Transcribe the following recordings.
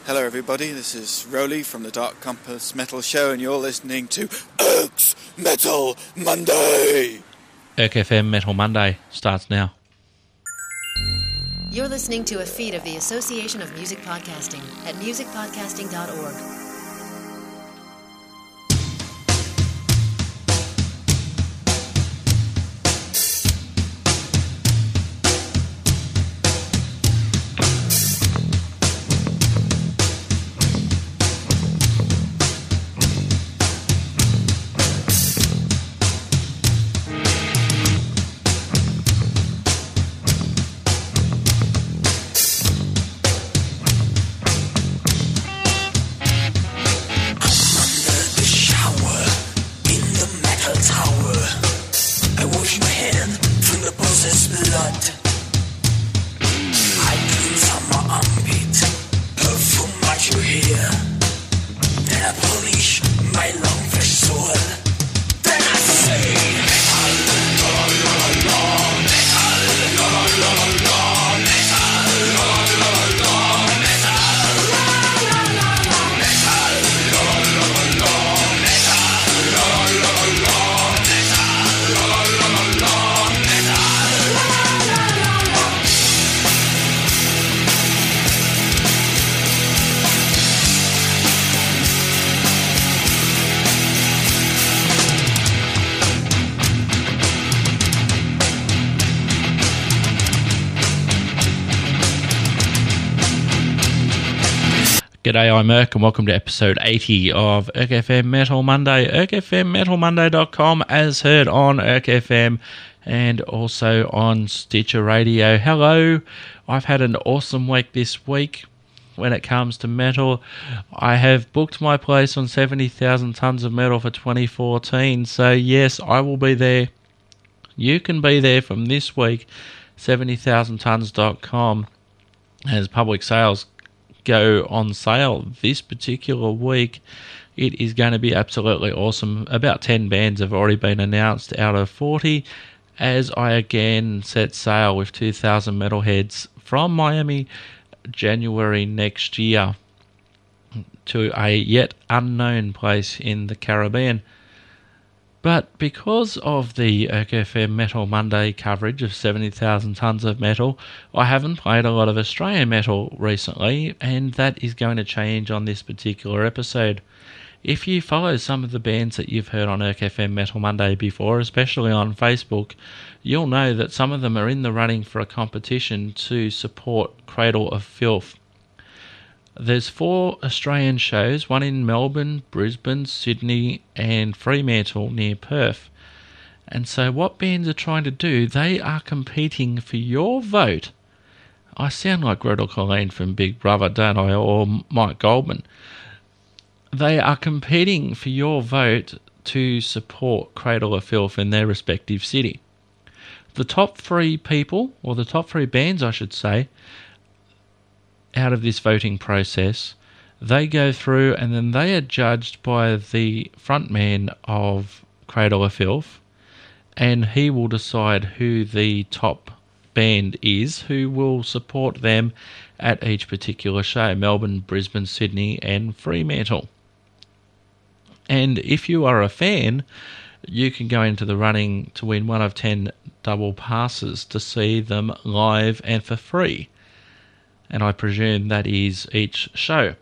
Hello everybody, this is Rowley from the Dark Compass Metal Show and you're listening to Erk's Metal Monday! Erk FM Metal Monday starts now. You're listening to a feed of the Association of Music Podcasting at musicpodcasting.org. G'day, I'm Erk and welcome to episode 80 of Erk FM Metal Monday. ErkFMMetalMonday.com as heard on Erk FM and also on Stitcher Radio. Hello, I've had an awesome week this week when it comes to metal. I have booked my place on 70,000 Tons of Metal for 2014, so yes, I will be there. You can be there from this week, 70,000tons.com, as public sales go on sale this particular week. It is going to be absolutely awesome. About 10 bands have already been announced out of 40 as I again set sail with 2,000 metalheads from Miami January next year to a yet unknown place in the Caribbean. But because of the Erk FM Metal Monday coverage of 70,000 Tons of Metal, I haven't played a lot of Australian metal recently, and that is going to change on this particular episode. If you follow some of the bands that you've heard on Erk FM Metal Monday before, especially on Facebook, you'll know that some of them are in the running for a competition to support Cradle of Filth. There's 4 Australian shows, one in Melbourne, Brisbane, Sydney and Fremantle near Perth. And so what bands are trying to do, they are competing for your vote. I sound like Gretel Colleen from Big Brother, don't I, or Mike Goldman. They are competing for your vote to support Cradle of Filth in their respective city. The top 3 people, or the top 3 bands I should say, out of this voting process, they go through and then they are judged by the frontman of Cradle of Filth, and he will decide who the top band is, who will support them at each particular show, Melbourne, Brisbane, Sydney and Fremantle. And if you are a fan, you can go into the running to win one of 10 double passes to see them live and for free. And I presume that is each show.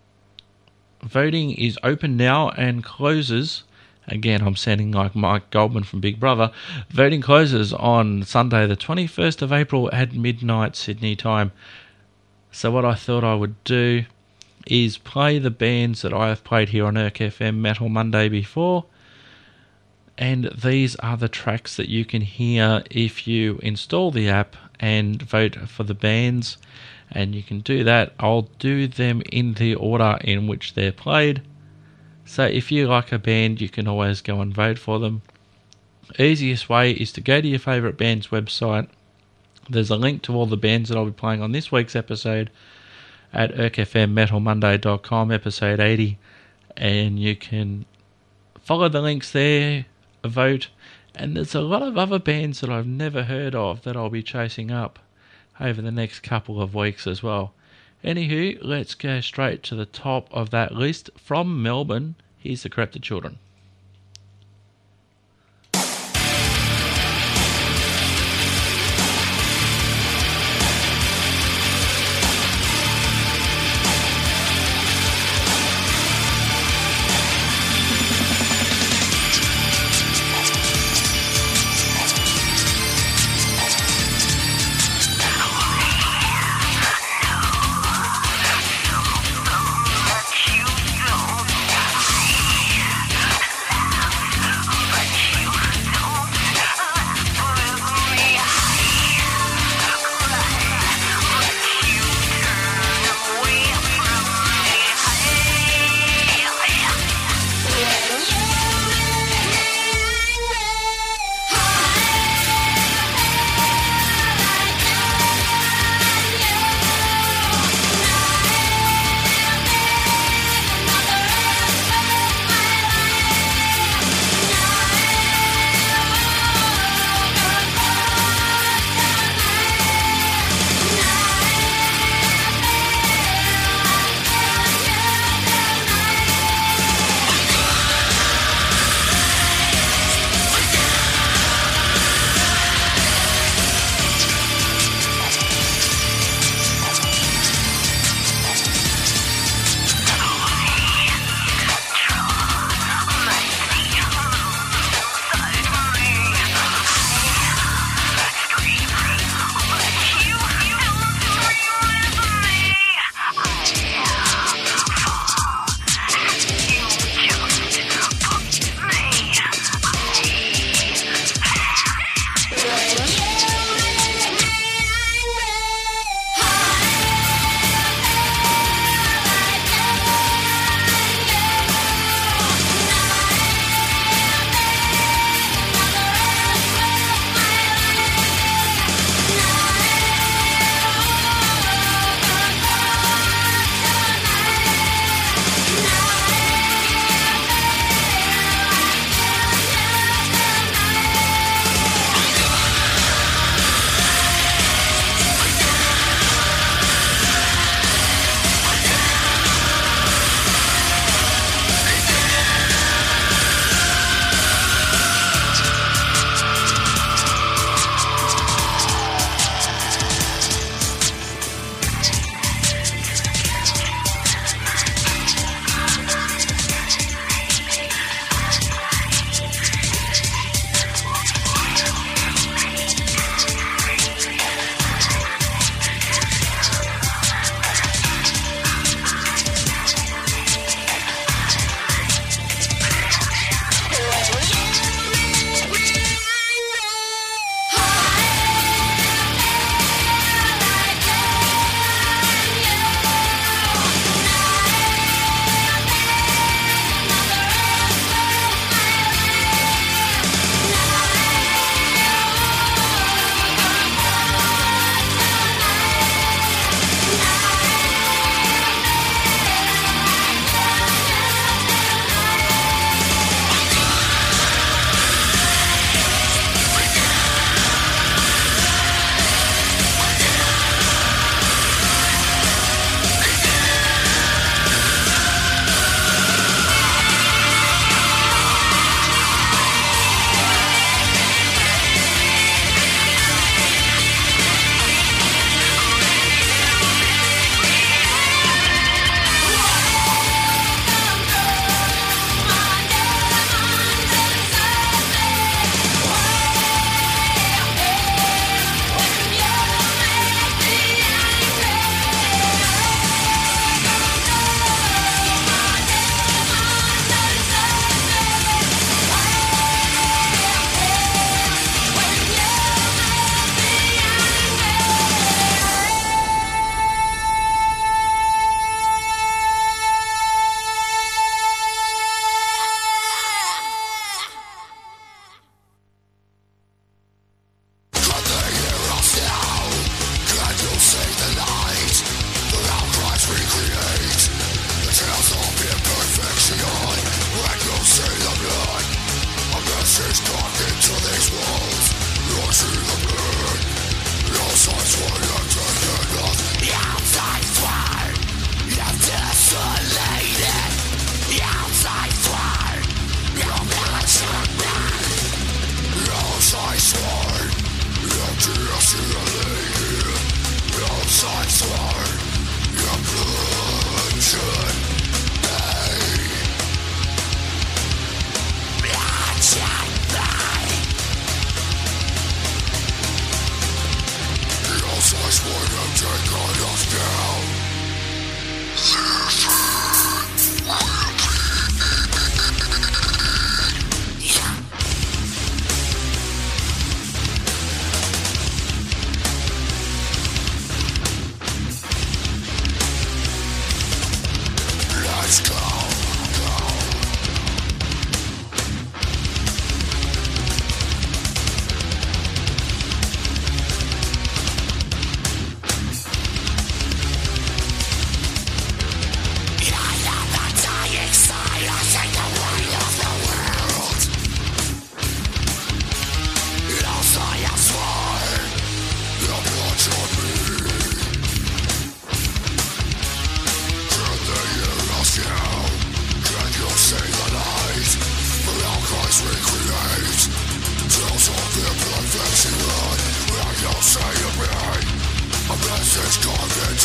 Voting is open now and closes, again I'm sounding like Mike Goldman from Big Brother, voting closes on Sunday the 21st of April at midnight Sydney time. So what I thought I would do is play the bands that I have played here on Erk FM Metal Monday before, and these are the tracks that you can hear if you install the app and vote for the bands. And you can do that. I'll do them in the order in which they're played. So if you like a band, you can always go and vote for them. Easiest way is to go to your favourite band's website. There's a link to all the bands that I'll be playing on this week's episode at erkfmmetalmonday.com, episode 80. And you can follow the links there, vote. And there's a lot of other bands that I've never heard of that I'll be chasing up over the next couple of weeks as well. Anywho, let's go straight to the top of that list. From Melbourne, here's the Corrupted Children.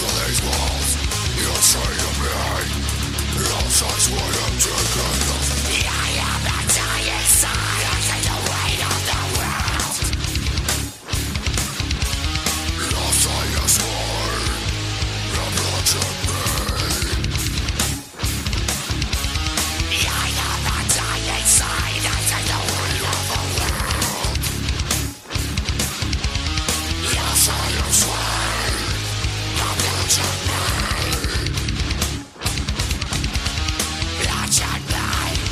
Blood and blood.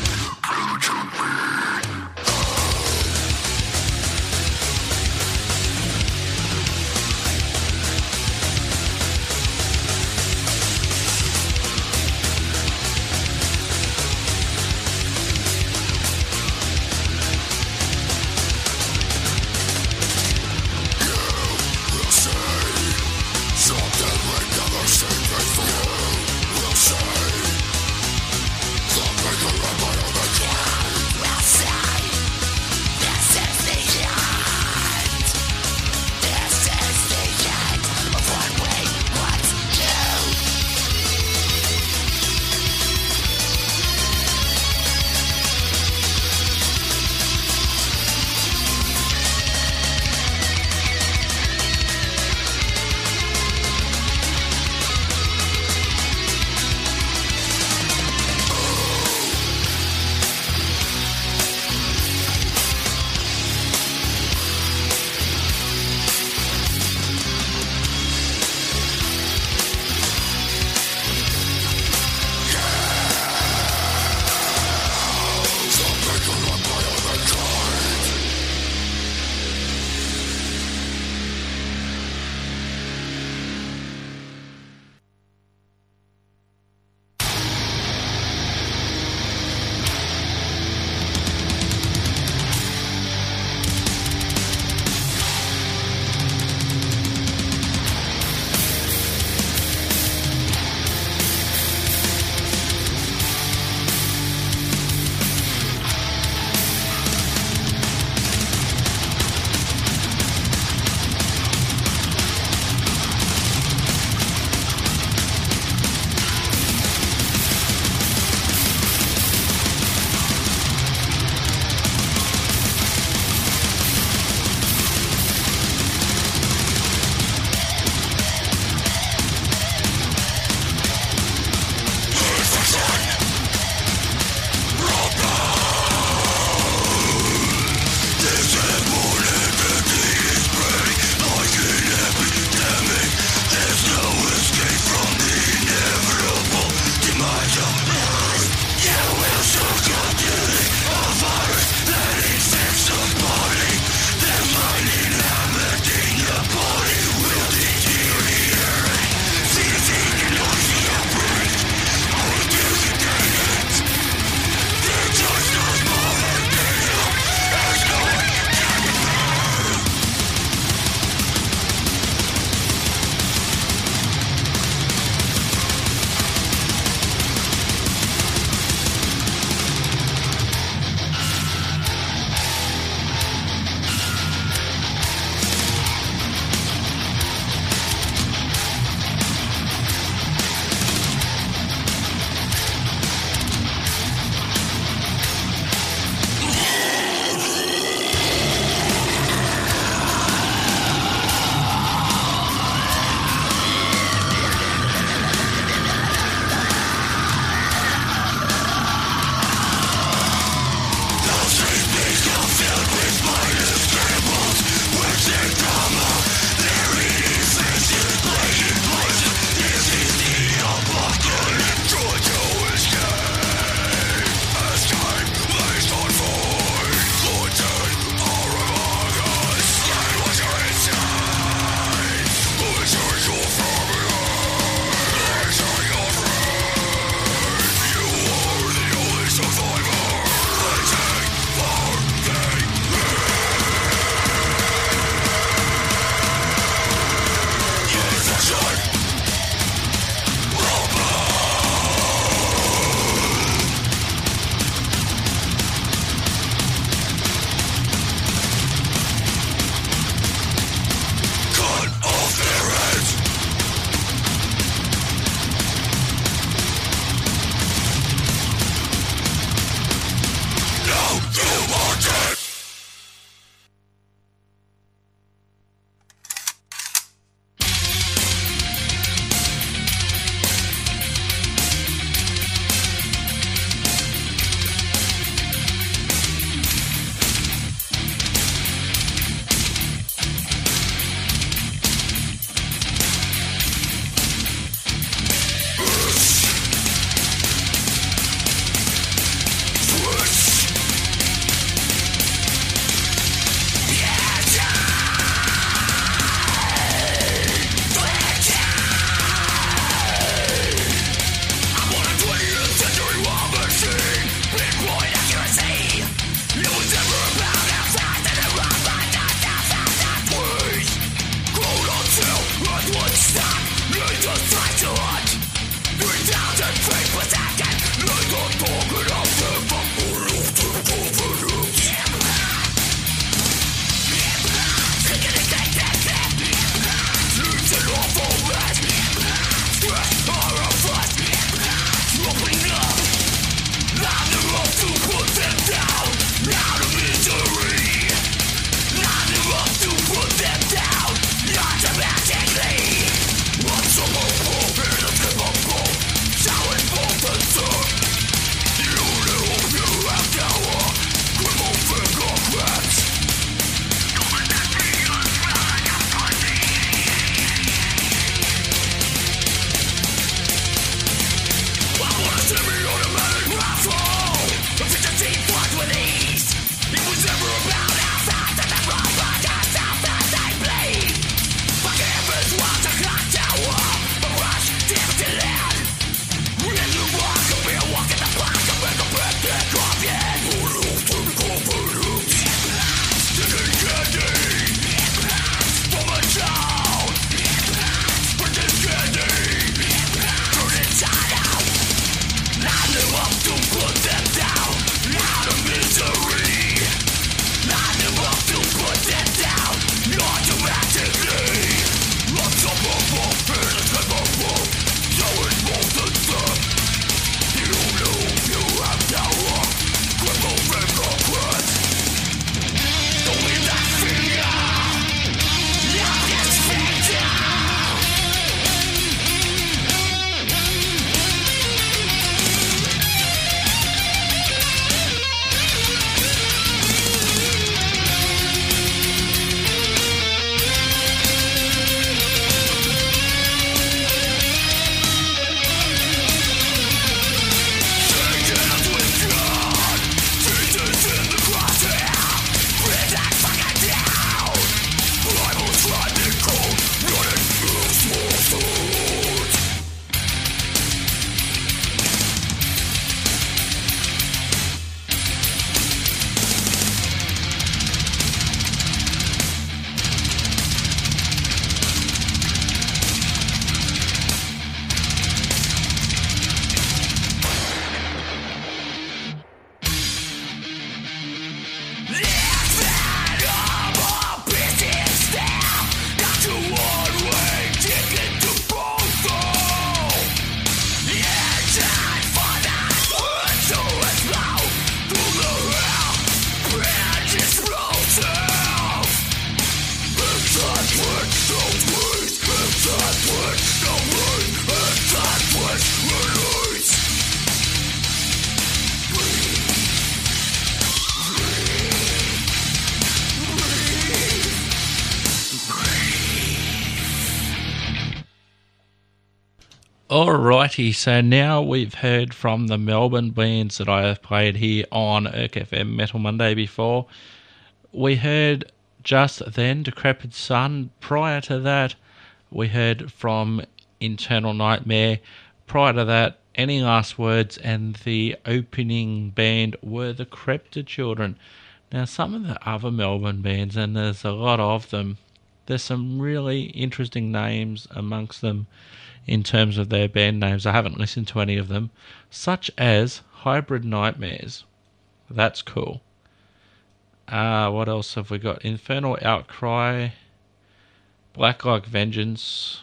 Alrighty, so now we've heard from the Melbourne bands that I have played here on ERC-FM Metal Monday before. We heard just then Decrepit Sun. Prior to that, we heard from Internal Nightmare. Prior to that, Any Last Words, and the opening band were the Crepta Children. Now, some of the other Melbourne bands, and there's a lot of them, there's some really interesting names amongst them in terms of their band names. I haven't listened to any of them, such as Hybrid Nightmares. That's cool. What else have we got? Infernal Outcry, Black Like Vengeance,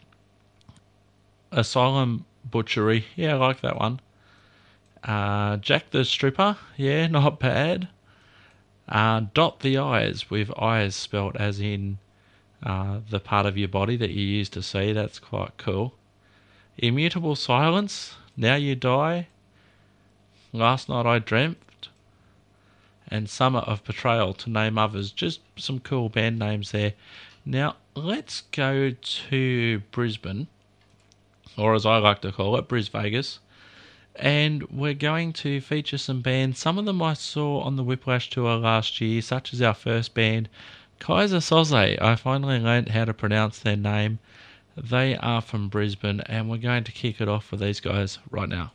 Asylum Butchery. Yeah, I like that one. Jack the Stripper. Yeah, not bad. Dot the Eyes, with eyes spelt as in the part of your body that you use to see. That's quite cool. Immutable Silence, Now You Die, Last Night I Dreamt, and Summer of Betrayal, to name others. Just some cool band names there. Now, let's go to Brisbane, or as I like to call it, Bris Vegas, and we're going to feature some bands. Some of them I saw on the Whiplash tour last year, such as our first band, Kaiser Soze. I finally learned how to pronounce their name. They are from Brisbane, and we're going to kick it off with these guys right now.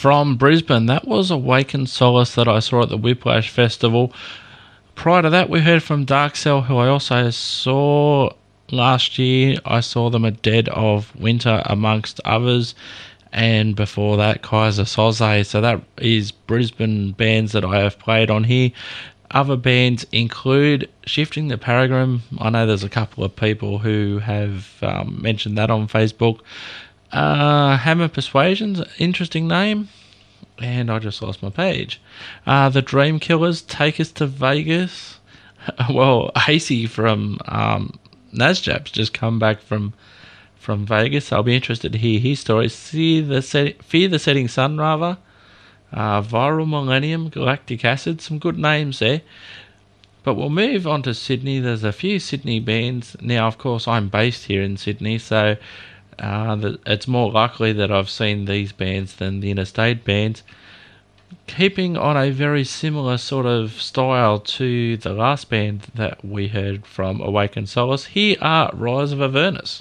from Brisbane. That was Awakened Solace that I saw at the Whiplash Festival. Prior to that, we heard from Dark Cell, who I also saw last year. I saw them at Dead of Winter, amongst others. And before that, Kaiser Soze. So that is Brisbane bands that I have played on here. Other bands include Shifting the Paradigm. I know there's a couple of people who have mentioned that on Facebook. Hammer Persuasion's interesting name. And I just lost my page. The Dream Killers, Take Us to Vegas. Well, Hasey from NASJAP's just come back from Vegas. I'll be interested to hear his stories. Fear the Setting Sun, rather. Viral Millennium, Galactic Acid. Some good names there. But we'll move on to Sydney. There's a few Sydney bands. Now, of course, I'm based here in Sydney, so it's more likely that I've seen these bands than the interstate bands. Keeping on a very similar sort of style to the last band that we heard from Awakened Solace, here are Rise of Avernus.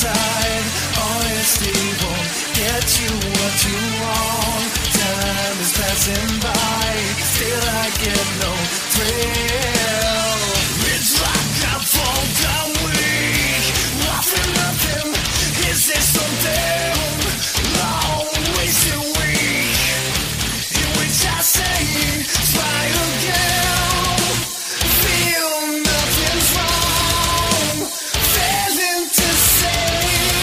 inside. Honesty won't get you what you want. Time is passing by, still I get no thrill. It's like I fall down weak, nothing. Is this something long wasted week? In which I say, try again. Feel nothing's wrong, failing to say.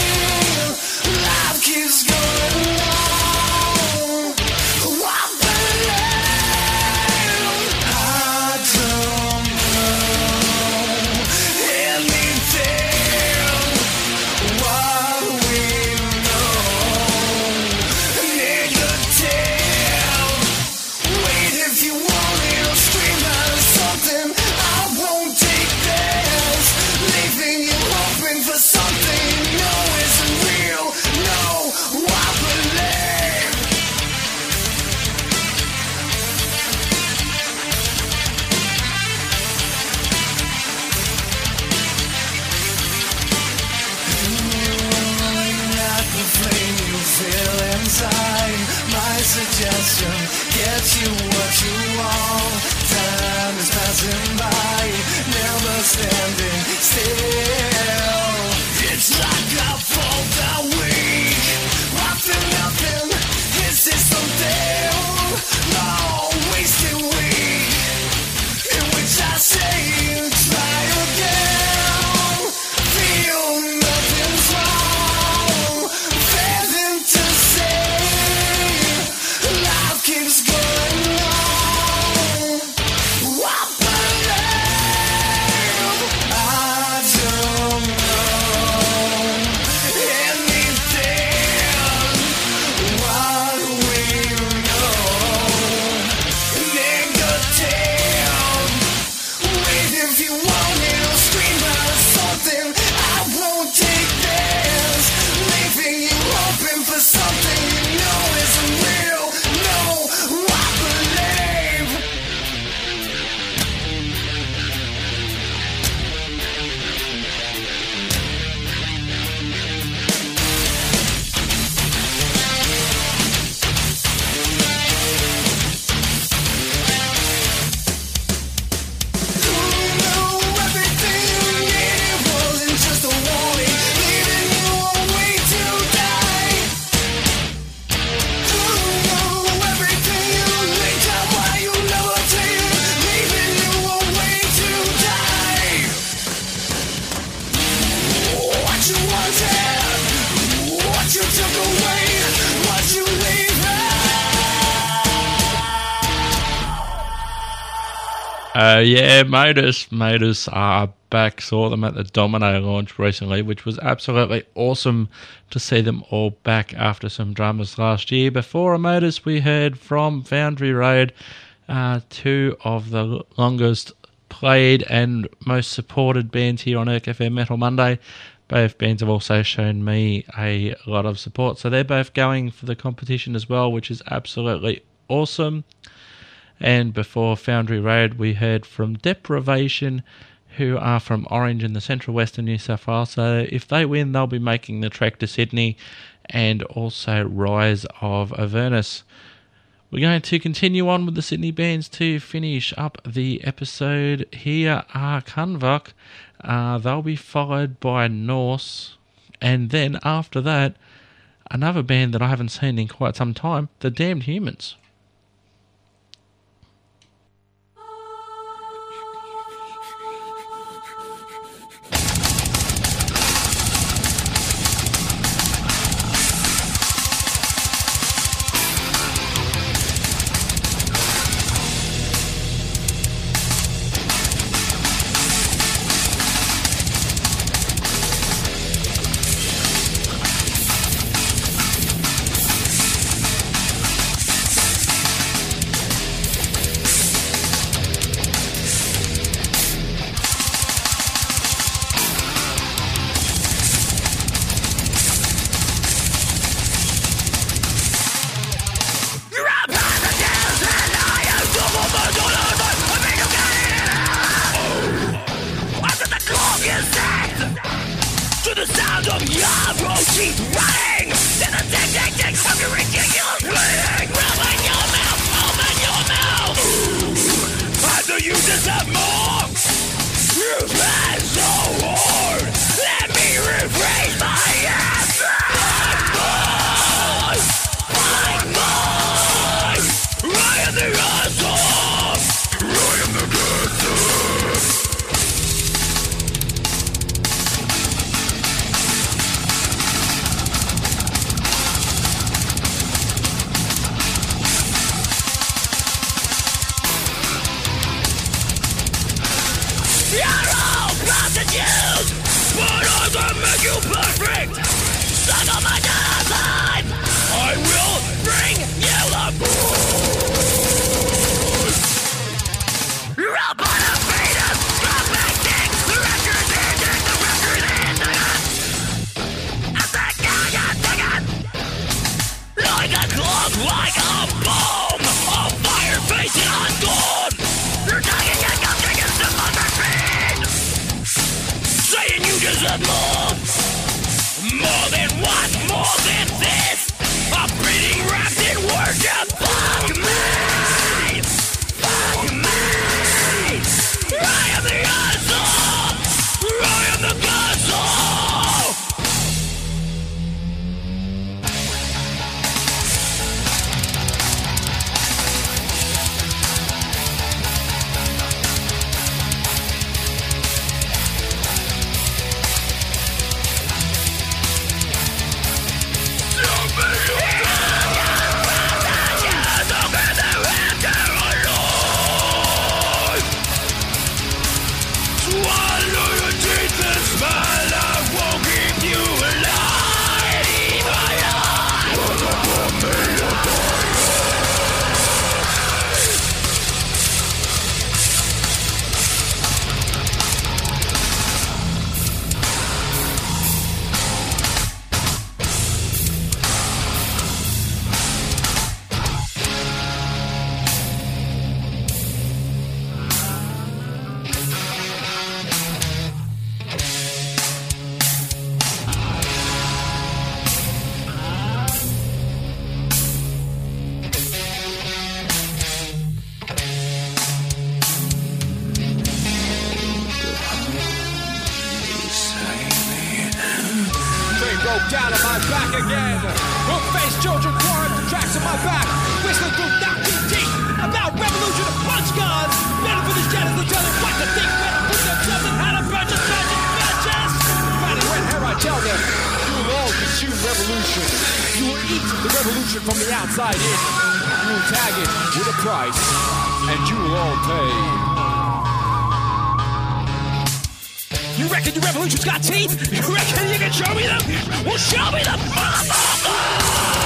Life keeps going on. I believe. I don't know anything. What we know, negative. Wait, if you want it, scream out something. I won't take this. Leaving you hoping for something. No, isn't real. No, I believe. Not the flame you feel inside. My suggestion gets you what you want. Time is passing by, never standing still. It's like I fall down weak, nothing. Is this something long wasted week? In which I say, try again. Feel nothing's wrong, failing to say. Life keeps going on. I believe. I don't know anything. What we know, negative. Wait, if you want it, scream out something. I won't take this. Leaving you hoping for something you know isn't real. No, I believe. Who knew everything you needed wasn't just a warning, leaving you a way to die? Who knew everything you linked up why you never take it, leaving you a way to die? What you wanted, what you took away, what you leave. Yeah, Modus are back. Saw them at the Domino launch recently, which was absolutely awesome to see them all back after some dramas last year. Before Modus, we heard from Foundry Road, two of the longest played and most supported bands here on FM Metal Monday. Both bands have also shown me a lot of support, so they're both going for the competition as well, which is absolutely awesome. And before Foundry Road, we heard from Deprivation, who are from Orange in the central western New South Wales. So if they win, they'll be making the trek to Sydney, and also Rise of Avernus. We're going to continue on with the Sydney bands to finish up the episode. Here are Kanvok. They'll be followed by Norse, and then after that, another band that I haven't seen in quite some time, The Damned Humans. keep running. Then the tick, fucking ridiculous bleeding. Open your mouth, open your mouth. I do you deserve more. You've been so hard. Let me rephrase my answer. I'm mine. I am the awesome. I am the goddamn. You're all prostitutes, but I can make you perfect. Suck on my daughter's life. I will bring you the booze. You're all but a fetus, perfecting. The record's ending, the record's ending. I think I got like a clock, like a bomb. A fire facing on dawn. You're taking it, I'm taking some other feet. Saying you deserve more. More than what? More than this. I'm breathing wrapped in worship. Fuck me. Fuck me. I am the asshole. I am the asshole. Swallow your teeth and smile. I won't keep you alive. Broke down on my back again. Hook-faced children clawing the tracks on my back. Whistling through knocking teeth about revolution of punch guns. Better for the shadows to tell them what to think. Better put themselves in how to purchase magic matches. Mighty when here I tell them, you will all consume revolution. You will eat the revolution from the outside in. You will tag it with a price, and you will all pay. You reckon your revolution's got teeth? You reckon you can show me them? Well, show me them, motherfucker!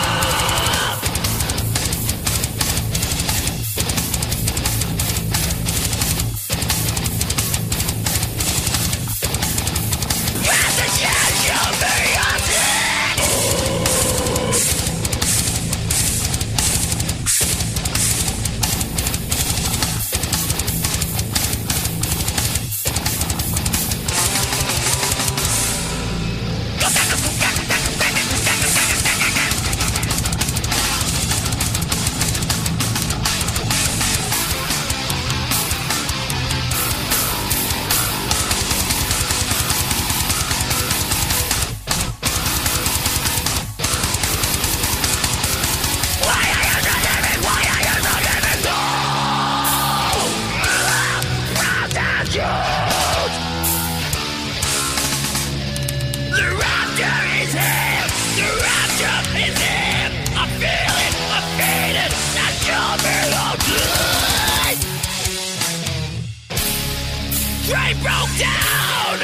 Train broke down!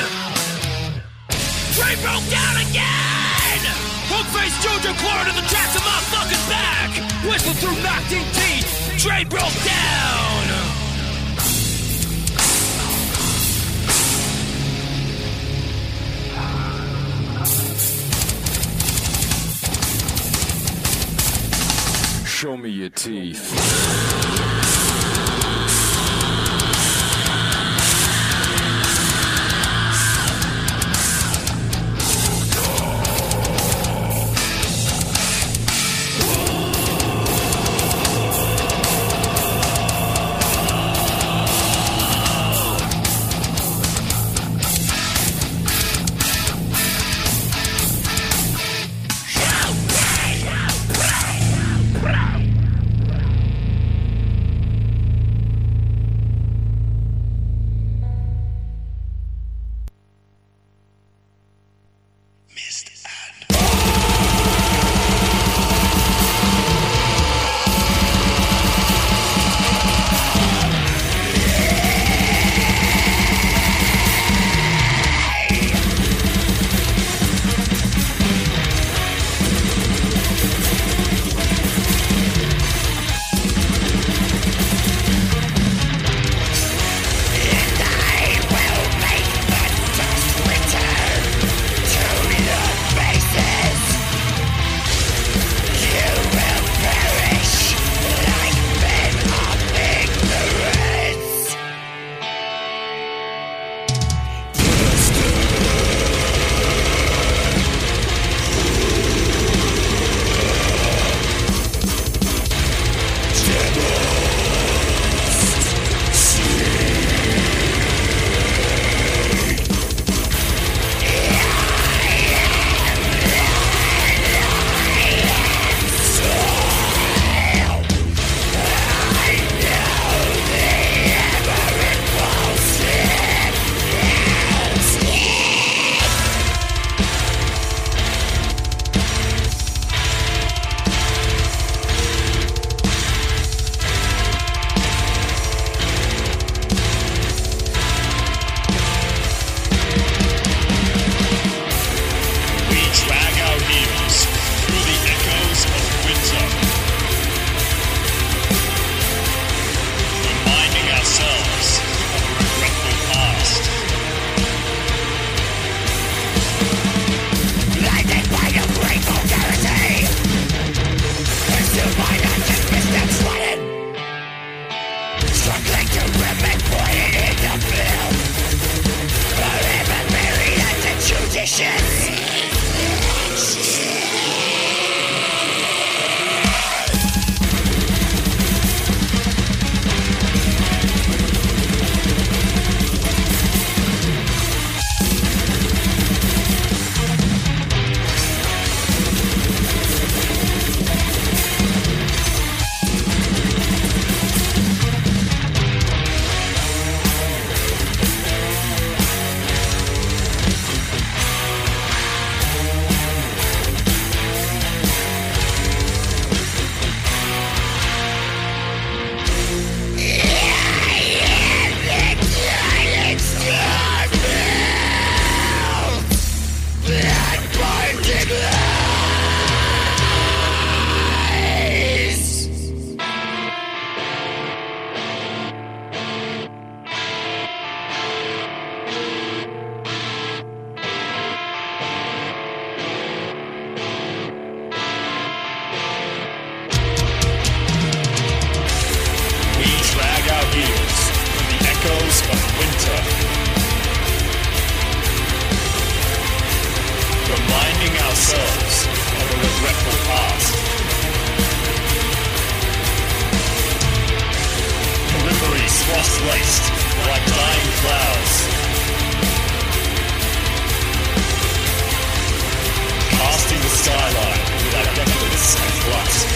Train broke down again! Hook-faced Jojo clawed to the tracks of my fucking back! Whistle through knocked-in teeth! Train broke down! Show me your teeth. future. Reminding ourselves of a regretful past. Memories frost laced like dying clouds. Casting the skyline with our decadence and flux.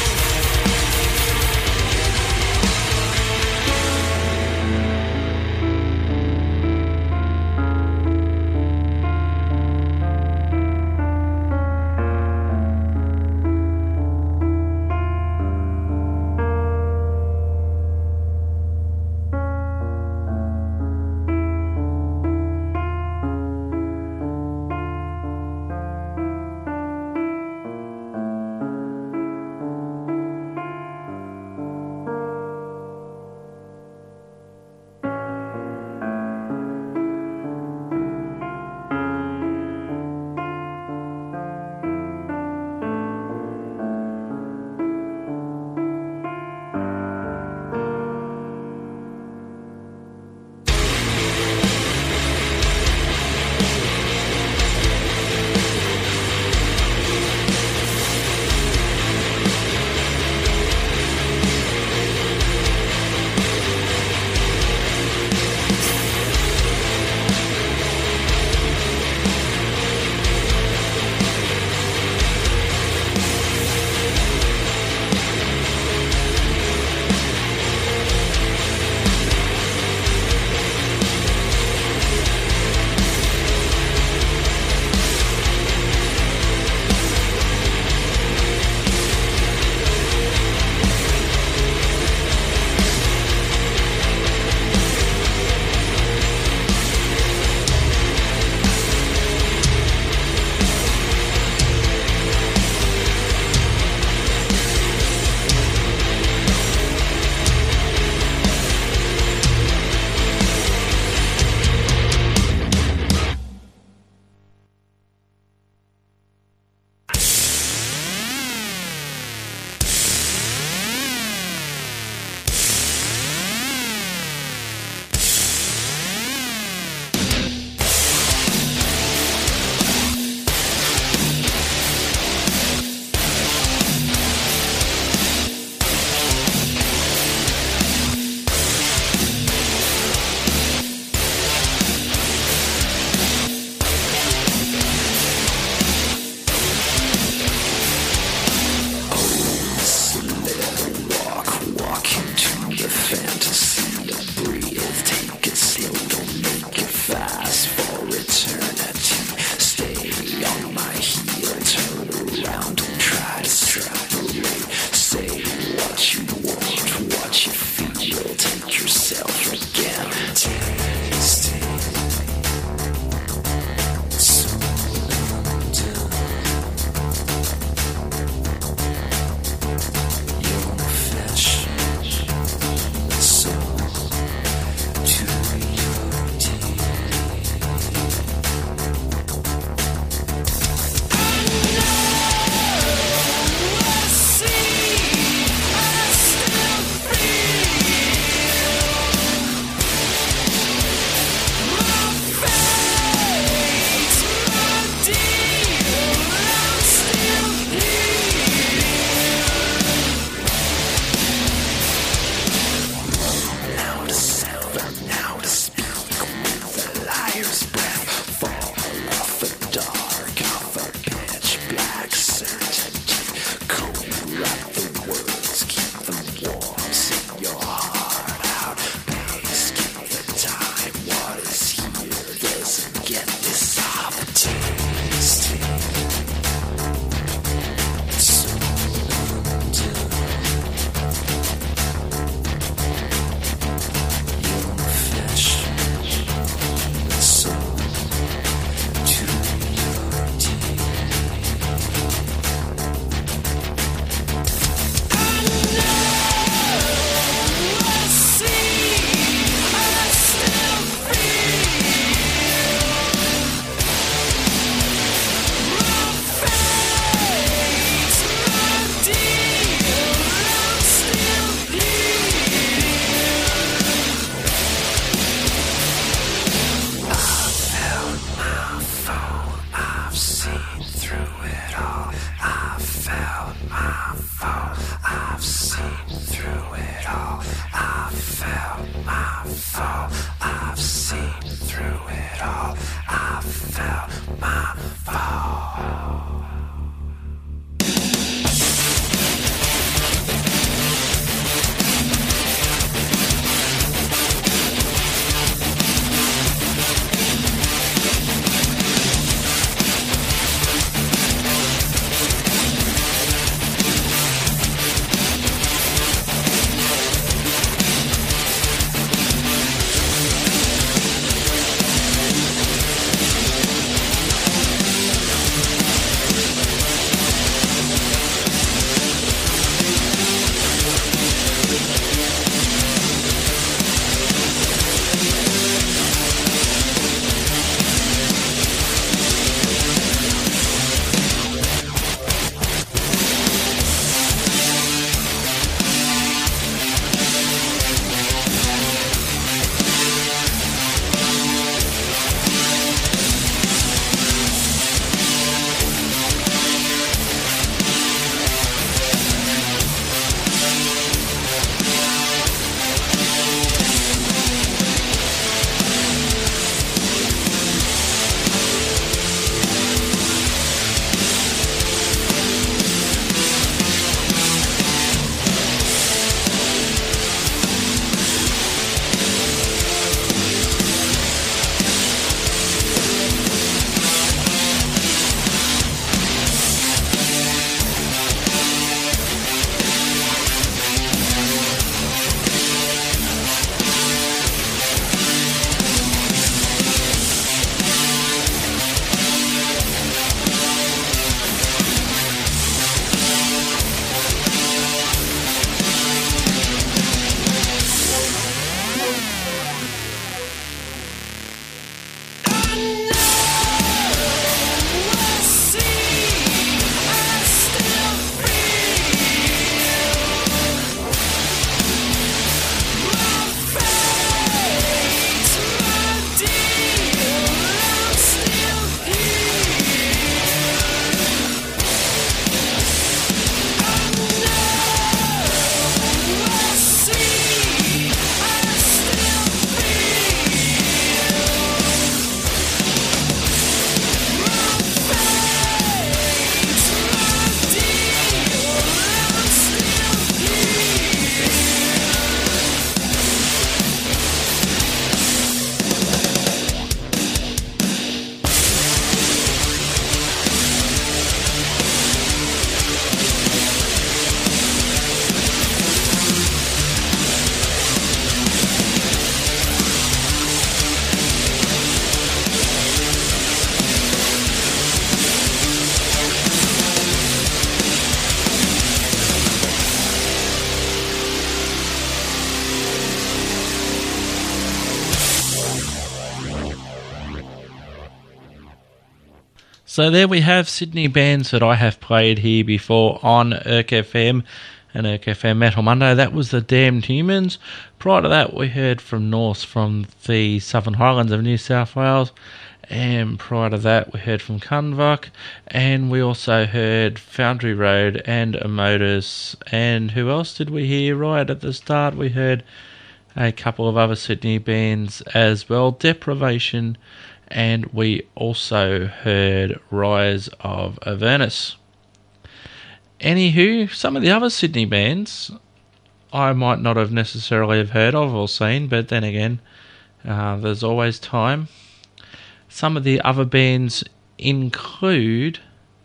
So there we have Sydney bands that I have played here before on Erk FM and Erk FM Metal Monday. That was the Damned Humans. Prior to that, we heard from Norse from the Southern Highlands of New South Wales. And prior to that, we heard from Cunvok. And we also heard Foundry Road and Emotus. And who else did we hear right at the start? We heard a couple of other Sydney bands as well. Deprivation. And we also heard Rise of Avernus. Anywho, some of the other Sydney bands I might not have necessarily have heard of or seen, but then again, there's always time. Some of the other bands include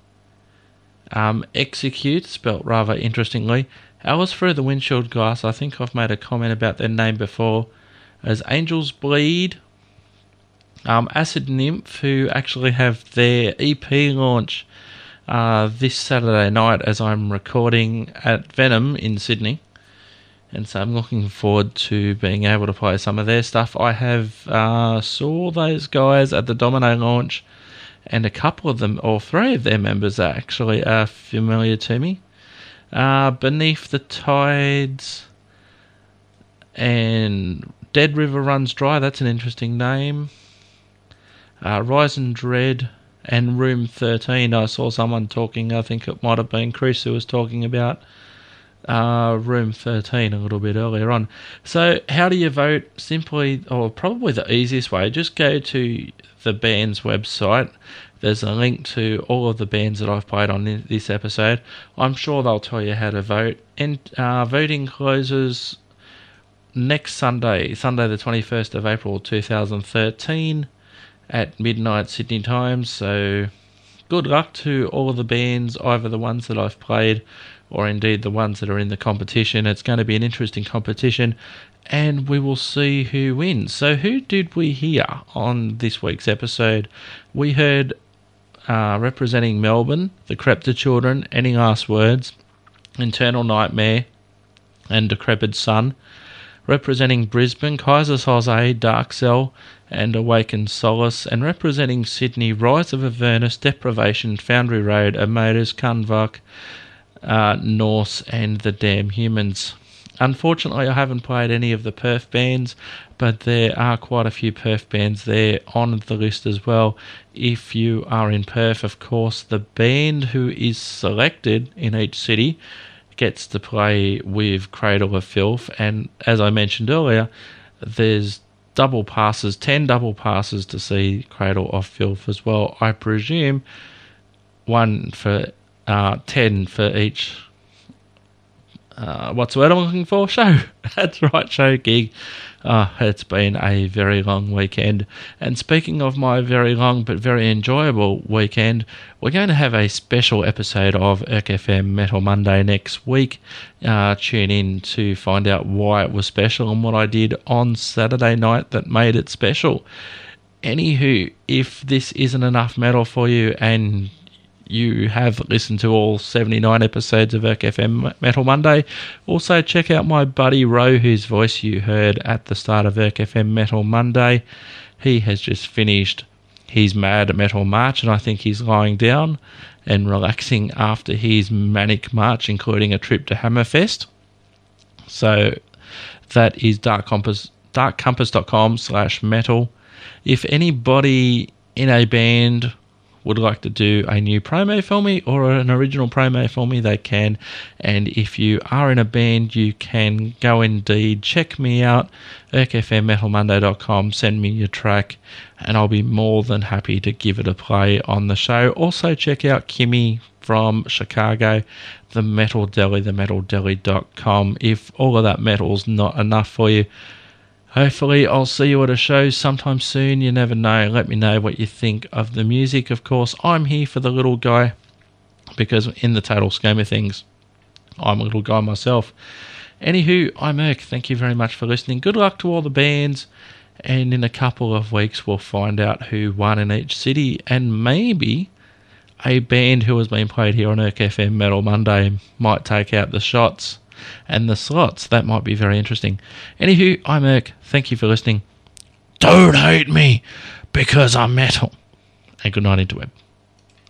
Execute, spelt rather interestingly, Alice Through the Windshield Glass. I think I've made a comment about their name before, as Angels Bleed. Acid Nymph, who actually have their EP launch this Saturday night as I'm recording at Venom in Sydney. And so I'm looking forward to being able to play some of their stuff. I have saw those guys at the Domino launch, and a couple of them, or three of their members actually are familiar to me. Beneath the Tides and Dead River Runs Dry, that's an interesting name. Rise and Dread and Room 13. I saw someone talking, I think it might have been Chris who was talking about Room 13 a little bit earlier on. So how do you vote? Simply, or probably the easiest way, just go to the band's website. There's a link to all of the bands that I've played on this episode. I'm sure they'll tell you how to vote. And voting closes next Sunday, the 21st of April 2013 at midnight Sydney time. So good luck to all of the bands, either the ones that I've played or indeed the ones that are in the competition. It's going to be an interesting competition, and we will see who wins. So who did we hear on this week's episode? We heard representing Melbourne, the Crepta Children, Any Last Words, Internal Nightmare and Decrepit Sun. Representing Brisbane, Kaiser Soze, Dark Cell and Awakened Solace. And representing Sydney, Rise of Avernus, Deprivation, Foundry Road, Emotus, Cunvok, Norse and the Damn Humans. Unfortunately, I haven't played any of the Perth bands, but there are quite a few Perth bands there on the list as well. If you are in Perth, of course, the band who is selected in each city gets to play with Cradle of Filth, and as I mentioned earlier, there's double passes, 10 double passes to see Cradle of Filth as well. I presume 1 for 10 for each what's the word I'm looking for? Show. That's right, show gig. It's been a very long weekend. And speaking of my very long but very enjoyable weekend, we're going to have a special episode of Erk FM Metal Monday next week. Tune in to find out why it was special and what I did on Saturday night that made it special. Anywho, if this isn't enough metal for you and you have listened to all 79 episodes of Erk FM Metal Monday, also check out my buddy Ro, whose voice you heard at the start of Erk FM Metal Monday. He has just finished his Mad Metal March, and I think he's lying down and relaxing after his manic march, including a trip to Hammerfest. So that is darkcompass.com/metal. If anybody in a band would like to do a new promo for me or an original promo for me, they can. And if you are in a band, you can go indeed check me out, erkfmmetalmonday.com, send me your track, and I'll be more than happy to give it a play on the show. Also check out Kimmy from Chicago, the Metal Deli, themetaldeli.com. If all of that metal's not enough for you, hopefully I'll see you at a show sometime soon. You never know. Let me know what you think of the music. Of course, I'm here for the little guy, because in the total scheme of things, I'm a little guy myself. Anywho, I'm Erk. Thank you very much for listening. Good luck to all the bands, and in a couple of weeks we'll find out who won in each city, and maybe a band who has been played here on Erk FM Metal Monday might take out the shots and the slots. That might be very interesting. Anywho, I'm Erk. Thank you for listening. Don't hate me because I'm metal. And good night, interweb.